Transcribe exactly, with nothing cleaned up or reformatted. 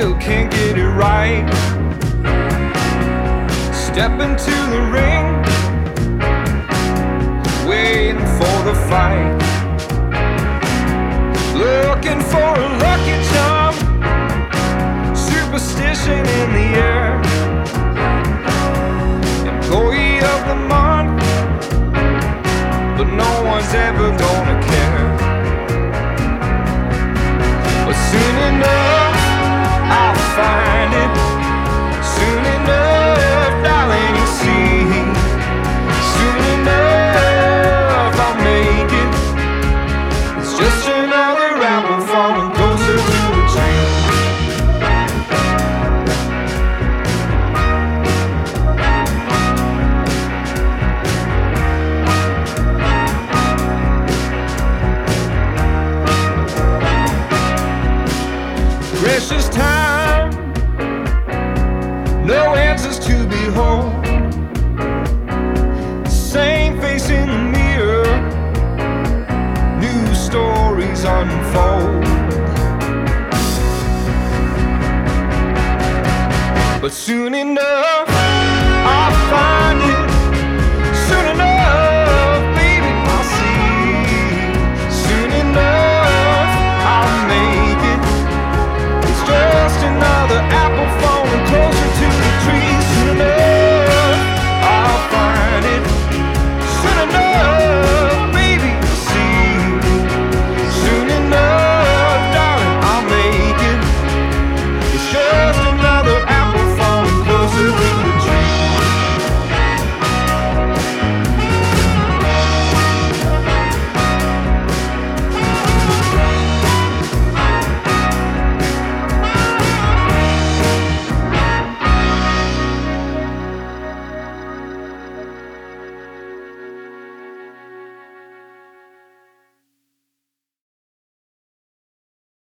still can't get it right. Step into the ring, waiting for the fight, looking for a lucky charm, superstition in the air, employee of the month, but no one's ever gonna care. But soon enough I'll find it, soon enough, darling, you'll see. Soon enough I'll make it. It's just another apple falling closer to the tree. Precious time, no answers to behold, same face in the mirror, new stories unfold. But soon enough